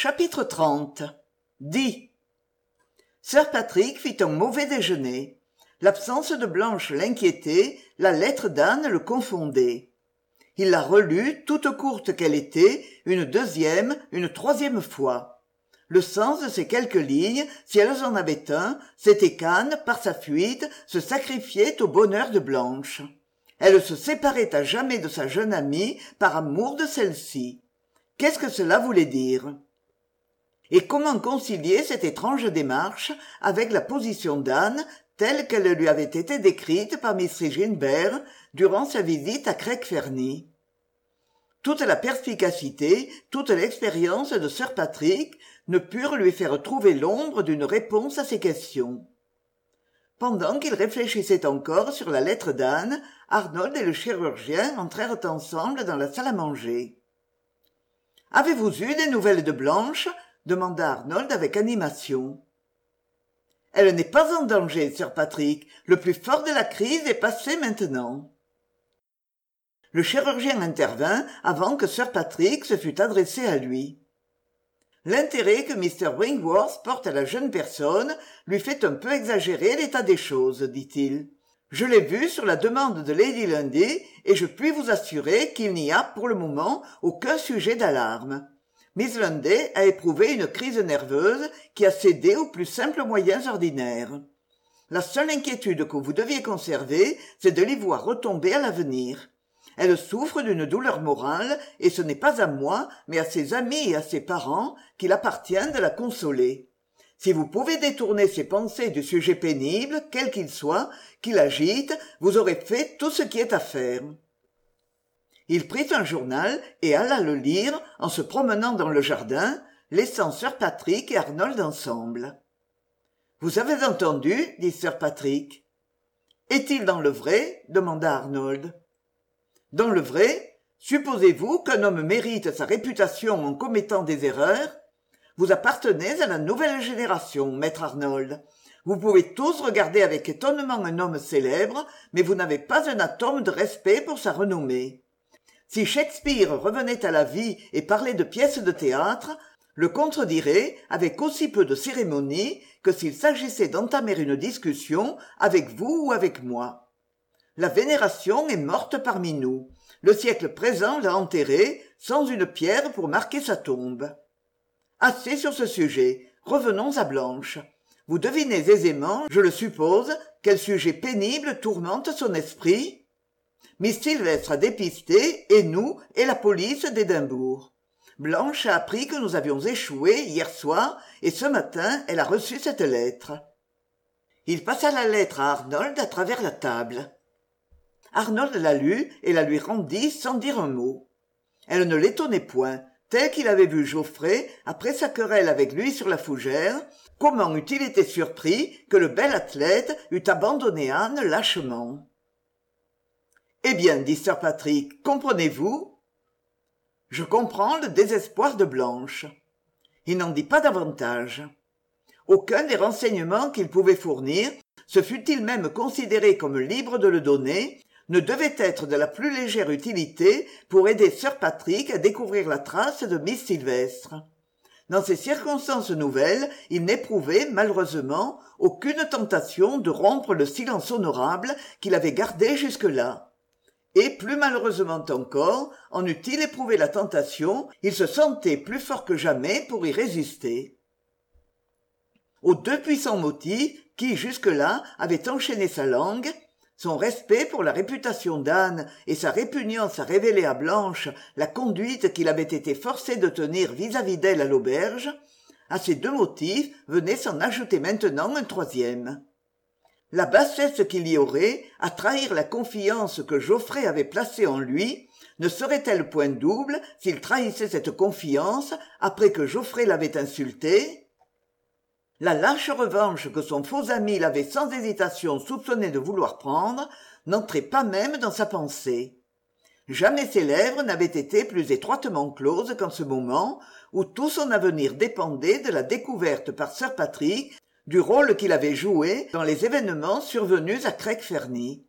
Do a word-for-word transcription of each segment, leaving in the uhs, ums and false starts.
Chapitre trente. Dit. Sir Patrick fit un mauvais déjeuner. L'absence de Blanche l'inquiétait, la lettre d'Anne le confondait. Il la relut, toute courte qu'elle était, une deuxième, une troisième fois. Le sens de ces quelques lignes, si elles en avaient un, c'était qu'Anne, par sa fuite, se sacrifiait au bonheur de Blanche. Elle se séparait à jamais de sa jeune amie par amour de celle-ci. Qu'est-ce que cela voulait dire ? Et comment concilier cette étrange démarche avec la position d'Anne telle qu'elle lui avait été décrite par miss Gimbert durant sa visite à Craig Fernie ? Toute la perspicacité, toute l'expérience de Sir Patrick ne purent lui faire trouver l'ombre d'une réponse à ces questions. Pendant qu'il réfléchissait encore sur la lettre d'Anne, Arnold et le chirurgien entrèrent ensemble dans la salle à manger. « Avez-vous eu des nouvelles de Blanche ?» demanda Arnold avec animation. « Elle n'est pas en danger, Sir Patrick. Le plus fort de la crise est passé maintenant. » Le chirurgien intervint avant que Sir Patrick se fût adressé à lui. « L'intérêt que mister Wingworth porte à la jeune personne lui fait un peu exagérer l'état des choses, dit-il. Je l'ai vu sur la demande de Lady Lundy et je puis vous assurer qu'il n'y a, pour le moment, aucun sujet d'alarme. Miss Lundy a éprouvé une crise nerveuse qui a cédé aux plus simples moyens ordinaires. La seule inquiétude que vous deviez conserver, c'est de l'y voir retomber à l'avenir. Elle souffre d'une douleur morale et ce n'est pas à moi, mais à ses amis et à ses parents qu'il appartient de la consoler. Si vous pouvez détourner ses pensées du sujet pénible, quel qu'il soit, qui l'agite, vous aurez fait tout ce qui est à faire. » Il prit un journal et alla le lire en se promenant dans le jardin, laissant Sir Patrick et Arnold ensemble. « Vous avez entendu ?» dit Sir Patrick. « Est-il dans le vrai ?» demanda Arnold. « Dans le vrai ? Supposez-vous qu'un homme mérite sa réputation en commettant des erreurs ? Vous appartenez à la nouvelle génération, maître Arnold. Vous pouvez tous regarder avec étonnement un homme célèbre, mais vous n'avez pas un atome de respect pour sa renommée. Si Shakespeare revenait à la vie et parlait de pièces de théâtre, le contredirait avec aussi peu de cérémonie que s'il s'agissait d'entamer une discussion avec vous ou avec moi. La vénération est morte parmi nous. Le siècle présent l'a enterrée sans une pierre pour marquer sa tombe. Assez sur ce sujet, revenons à Blanche. Vous devinez aisément, je le suppose, quel sujet pénible tourmente son esprit ? Miss Sylvestre a dépisté, et nous, et la police d'Édimbourg. Blanche a appris que nous avions échoué hier soir, et ce matin, elle a reçu cette lettre. » Il passa la lettre à Arnold à travers la table. Arnold la lut et la lui rendit sans dire un mot. Elle ne l'étonnait point, tel qu'il avait vu Geoffrey, après sa querelle avec lui sur la fougère, comment eût-il été surpris que le bel athlète eût abandonné Anne lâchement. « Eh bien, dit Sir Patrick, comprenez-vous ? » « Je comprends le désespoir de Blanche. » Il n'en dit pas davantage. Aucun des renseignements qu'il pouvait fournir, se fût-il même considéré comme libre de le donner, ne devait être de la plus légère utilité pour aider Sir Patrick à découvrir la trace de Miss Sylvestre. Dans ces circonstances nouvelles, il n'éprouvait, malheureusement, aucune tentation de rompre le silence honorable qu'il avait gardé jusque-là. Et, plus malheureusement encore, en eût-il éprouvé la tentation, il se sentait plus fort que jamais pour y résister. Aux deux puissants motifs qui, jusque-là, avaient enchaîné sa langue, son respect pour la réputation d'Anne et sa répugnance à révéler à Blanche la conduite qu'il avait été forcé de tenir vis-à-vis d'elle à l'auberge, à ces deux motifs venait s'en ajouter maintenant un troisième. La bassesse qu'il y aurait à trahir la confiance que Geoffrey avait placée en lui ne serait-elle point double s'il trahissait cette confiance après que Geoffrey l'avait insulté ? La lâche revanche que son faux ami l'avait sans hésitation soupçonné de vouloir prendre n'entrait pas même dans sa pensée. Jamais ses lèvres n'avaient été plus étroitement closes qu'en ce moment où tout son avenir dépendait de la découverte par Sir Patrick du rôle qu'il avait joué dans les événements survenus à Craig Fernie.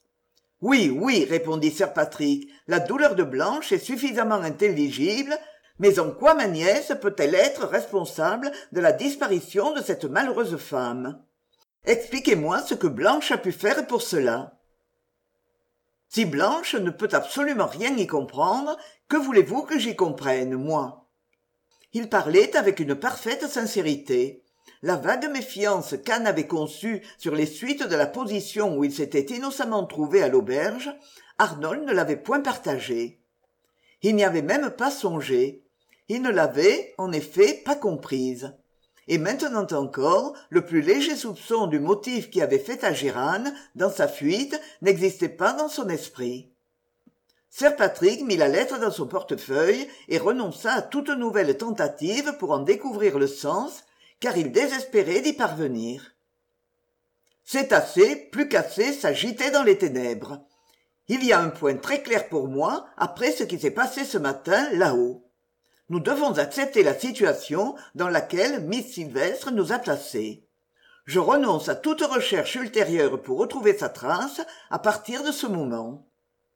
« Oui, oui, répondit Sir Patrick, la douleur de Blanche est suffisamment intelligible, Mais en quoi ma nièce peut-elle être responsable de la disparition de cette malheureuse femme? Expliquez-moi ce que Blanche a pu faire pour cela. Si Blanche ne peut absolument rien y comprendre, que voulez-vous que j'y comprenne, moi? Il parlait avec une parfaite sincérité. La vague méfiance qu'Anne avait conçue sur les suites de la position où il s'était innocemment trouvé à l'auberge, Arnold ne l'avait point partagée. Il n'y avait même pas songé. Il ne l'avait, en effet, pas comprise. Et maintenant encore, le plus léger soupçon du motif qui avait fait agir Anne dans sa fuite n'existait pas dans son esprit. Sir Patrick mit la lettre dans son portefeuille et renonça à toute nouvelle tentative pour en découvrir le sens, car il désespérait d'y parvenir. C'est assez, plus qu'assez, s'agiter dans les ténèbres. Il y a un point très clair pour moi après ce qui s'est passé ce matin là-haut. Nous devons accepter la situation dans laquelle Miss Sylvestre nous a placés. Je renonce à toute recherche ultérieure pour retrouver sa trace à partir de ce moment.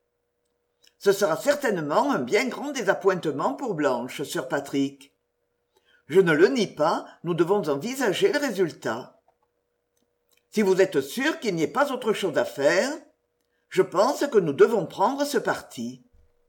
Ce sera certainement un bien grand désappointement pour Blanche, Sir Patrick. Je ne le nie pas, nous devons envisager le résultat. Si vous êtes sûr qu'il n'y ait pas autre chose à faire, je pense que nous devons prendre ce parti.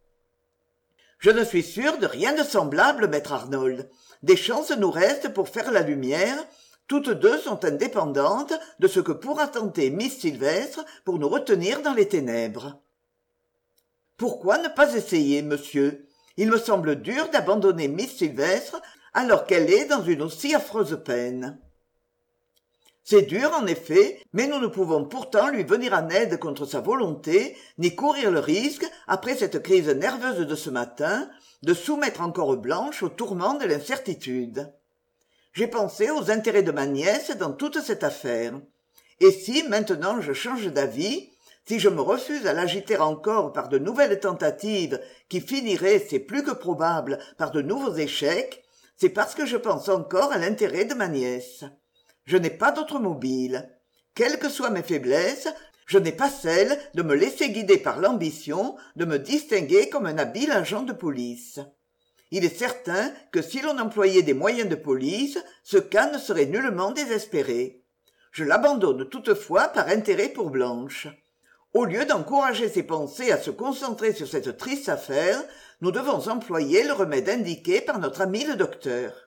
Je ne suis sûr de rien de semblable, maître Arnold. Des chances nous restent pour faire la lumière. Toutes deux sont indépendantes de ce que pourra tenter Miss Sylvestre pour nous retenir dans les ténèbres. Pourquoi ne pas essayer, monsieur? Il me semble dur d'abandonner Miss Sylvestre alors qu'elle est dans une aussi affreuse peine. C'est dur, en effet, mais nous ne pouvons pourtant lui venir en aide contre sa volonté, ni courir le risque, après cette crise nerveuse de ce matin, de soumettre encore Blanche au tourment de l'incertitude. J'ai pensé aux intérêts de ma nièce dans toute cette affaire. Et si, maintenant, je change d'avis, si je me refuse à l'agiter encore par de nouvelles tentatives qui finiraient, c'est plus que probable, par de nouveaux échecs, c'est parce que je pense encore à l'intérêt de ma nièce. Je n'ai pas d'autre mobile. Quelles que soient mes faiblesses, je n'ai pas celle de me laisser guider par l'ambition de me distinguer comme un habile agent de police. Il est certain que si l'on employait des moyens de police, ce cas ne serait nullement désespéré. Je l'abandonne toutefois par intérêt pour Blanche. Au lieu d'encourager ses pensées à se concentrer sur cette triste affaire, nous devons employer le remède indiqué par notre ami le docteur.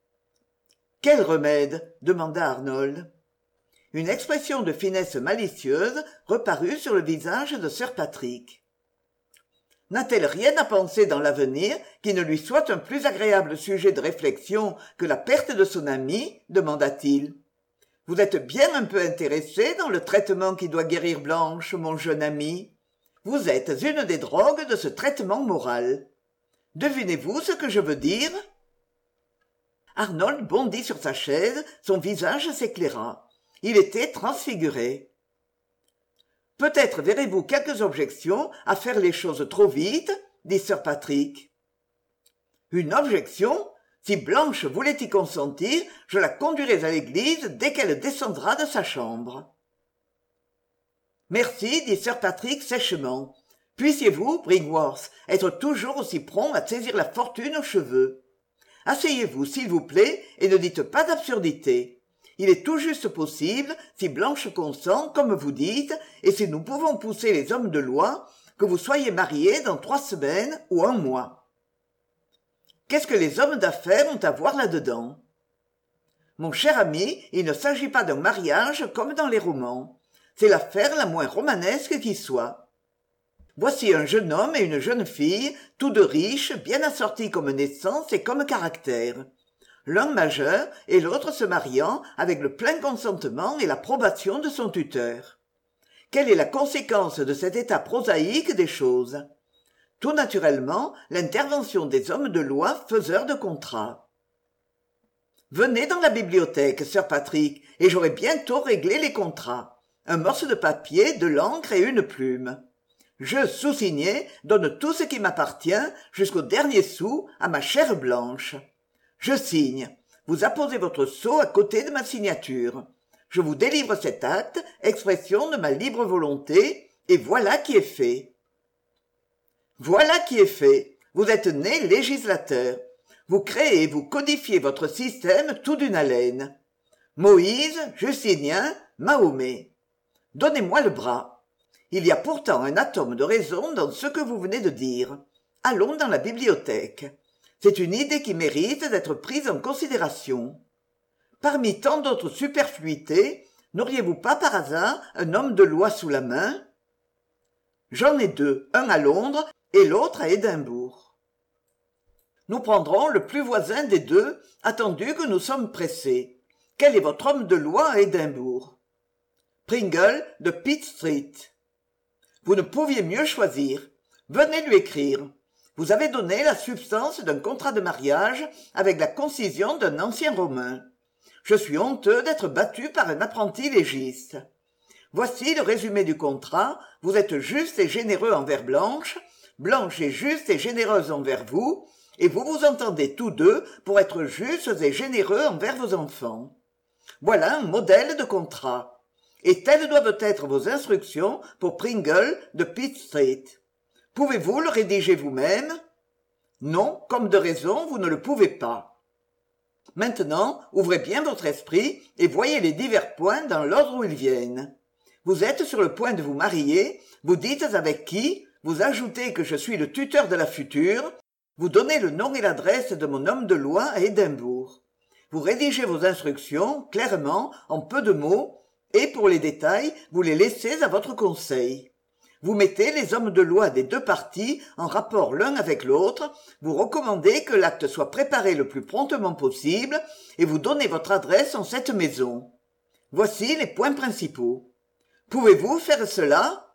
« Quel remède ?» demanda Arnold. Une expression de finesse malicieuse reparut sur le visage de Sir Patrick. « N'a-t-elle rien à penser dans l'avenir qui ne lui soit un plus agréable sujet de réflexion que la perte de son ami ?» demanda-t-il. « Vous êtes bien un peu intéressé dans le traitement qui doit guérir Blanche, mon jeune ami. Vous êtes une des drogues de ce traitement moral. Devinez-vous ce que je veux dire ?» Arnold bondit sur sa chaise, son visage s'éclaira. Il était transfiguré. « Peut-être verrez-vous quelques objections à faire les choses trop vite, dit Sir Patrick. « Une objection ? Si Blanche voulait y consentir, je la conduirais à l'église dès qu'elle descendra de sa chambre. »« Merci, dit Sir Patrick sèchement. Puissiez-vous, Brinkworth, être toujours aussi prompt à saisir la fortune aux cheveux. Asseyez-vous, s'il vous plaît, et ne dites pas d'absurdité. Il est tout juste possible, si Blanche consent, comme vous dites, et si nous pouvons pousser les hommes de loi, que vous soyez mariés dans trois semaines ou un mois. Qu'est-ce que les hommes d'affaires ont à voir là-dedans? Mon cher ami, il ne s'agit pas d'un mariage comme dans les romans. C'est l'affaire la moins romanesque qui soit. Voici un jeune homme et une jeune fille, tous deux riches, bien assortis comme naissance et comme caractère. L'un majeur et l'autre se mariant avec le plein consentement et l'approbation de son tuteur. Quelle est la conséquence de cet état prosaïque des choses? Tout naturellement, l'intervention des hommes de loi faiseurs de contrats. Venez dans la bibliothèque, Sir Patrick, et j'aurai bientôt réglé les contrats. Un morceau de papier, de l'encre et une plume. Je, sous-signé, donne tout ce qui m'appartient, jusqu'au dernier sou, à ma chère Blanche. Je signe. Vous apposez votre sceau à côté de ma signature. Je vous délivre cet acte, expression de ma libre volonté, et voilà qui est fait. Voilà qui est fait. Vous êtes né législateur. Vous créez et vous codifiez votre système tout d'une haleine. Moïse, Justinien, Mahomet. Donnez-moi le bras. Il y a pourtant un atome de raison dans ce que vous venez de dire. Allons dans la bibliothèque. C'est une idée qui mérite d'être prise en considération. Parmi tant d'autres superfluités, n'auriez-vous pas par hasard un homme de loi sous la main? J'en ai deux, un à Londres et l'autre à Édimbourg. Nous prendrons le plus voisin des deux, attendu que nous sommes pressés. Quel est votre homme de loi à Édimbourg? Pringle de Pitt Street. Vous ne pouviez mieux choisir. Venez lui écrire. Vous avez donné la substance d'un contrat de mariage avec la concision d'un ancien romain. Je suis honteux d'être battu par un apprenti légiste. Voici le résumé du contrat. Vous êtes juste et généreux envers Blanche. Blanche est juste et généreuse envers vous. Et vous vous entendez tous deux pour être justes et généreux envers vos enfants. Voilà un modèle de contrat. Et telles doivent être vos instructions pour Pringle de Pitt Street. Pouvez-vous le rédiger vous-même? Non, comme de raison, vous ne le pouvez pas. Maintenant, ouvrez bien votre esprit et voyez les divers points dans l'ordre où ils viennent. Vous êtes sur le point de vous marier, vous dites avec qui, vous ajoutez que je suis le tuteur de la future, vous donnez le nom et l'adresse de mon homme de loi à Édimbourg. Vous rédigez vos instructions, clairement, en peu de mots, et pour les détails, vous les laissez à votre conseil. Vous mettez les hommes de loi des deux parties en rapport l'un avec l'autre, vous recommandez que l'acte soit préparé le plus promptement possible, et vous donnez votre adresse en cette maison. Voici les points principaux. Pouvez-vous faire cela?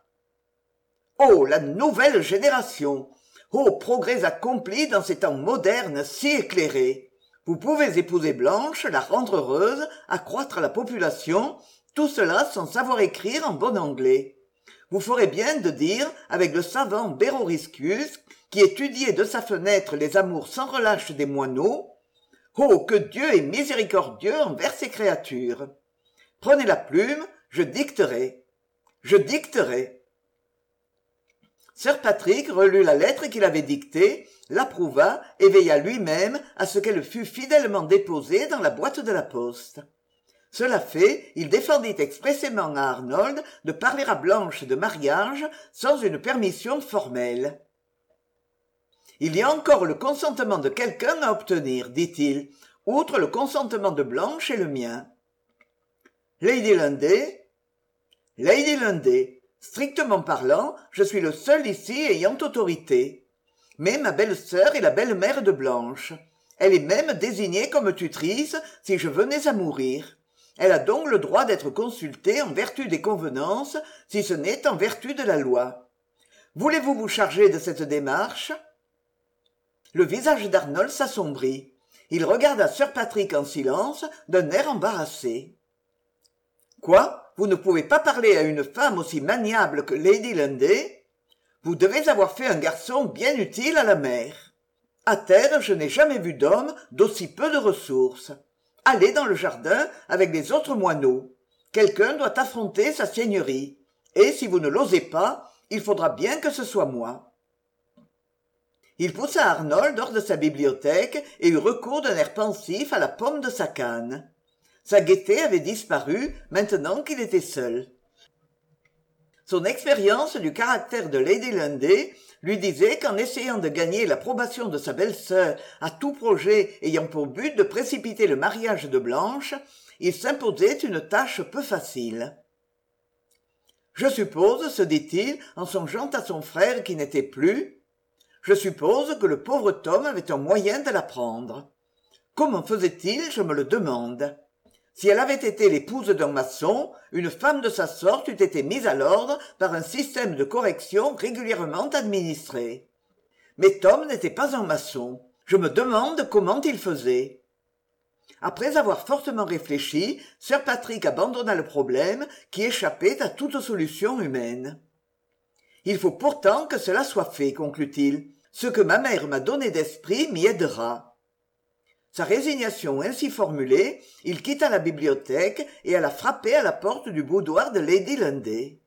Oh, la nouvelle génération! Oh, progrès accomplis dans ces temps modernes si éclairés! Vous pouvez épouser Blanche, la rendre heureuse, accroître la population, tout cela sans savoir écrire en bon anglais. Vous ferez bien de dire, avec le savant Beroricius, qui étudiait de sa fenêtre les amours sans relâche des moineaux, « Oh, que Dieu est miséricordieux envers ses créatures !» Prenez la plume, je dicterai. Je dicterai. Sir Patrick relut la lettre qu'il avait dictée, l'approuva et veilla lui-même à ce qu'elle fût fidèlement déposée dans la boîte de la poste. Cela fait, il défendit expressément à Arnold de parler à Blanche de mariage sans une permission formelle. « Il y a encore le consentement de quelqu'un à obtenir, dit-il, outre le consentement de Blanche et le mien. »« Lady Lundey ?»« Lady Lundey. Strictement parlant, je suis le seul ici ayant autorité. Mais ma belle-sœur est la belle-mère de Blanche. Elle est même désignée comme tutrice si je venais à mourir. Elle a donc le droit d'être consultée en vertu des convenances, si ce n'est en vertu de la loi. Voulez-vous vous charger de cette démarche ?» Le visage d'Arnold s'assombrit. Il regarda Sir Patrick en silence, d'un air embarrassé. « Quoi ? Vous ne pouvez pas parler à une femme aussi maniable que Lady Lundey? Vous devez avoir fait un garçon bien utile à la mère. À terre, je n'ai jamais vu d'homme d'aussi peu de ressources. Allez dans le jardin avec les autres moineaux. Quelqu'un doit affronter sa seigneurie. Et si vous ne l'osez pas, il faudra bien que ce soit moi. » Il poussa Arnold hors de sa bibliothèque et eut recours d'un air pensif à la pomme de sa canne. Sa gaieté avait disparu maintenant qu'il était seul. Son expérience du caractère de Lady Lundey lui disait qu'en essayant de gagner l'approbation de sa belle-sœur à tout projet ayant pour but de précipiter le mariage de Blanche, il s'imposait une tâche peu facile. « Je suppose, se dit-il, en songeant à son frère qui n'était plus, je suppose que le pauvre Tom avait un moyen de l'apprendre. Comment faisait-il, je me le demande. Si elle avait été l'épouse d'un maçon, une femme de sa sorte eût été mise à l'ordre par un système de correction régulièrement administré. Mais Tom n'était pas un maçon. Je me demande comment il faisait. » Après avoir fortement réfléchi, Sir Patrick abandonna le problème qui échappait à toute solution humaine. « Il faut pourtant que cela soit fait, conclut-il. Ce que ma mère m'a donné d'esprit m'y aidera. » Sa résignation ainsi formulée, il quitta la bibliothèque et alla frapper à la porte du boudoir de Lady Lundey.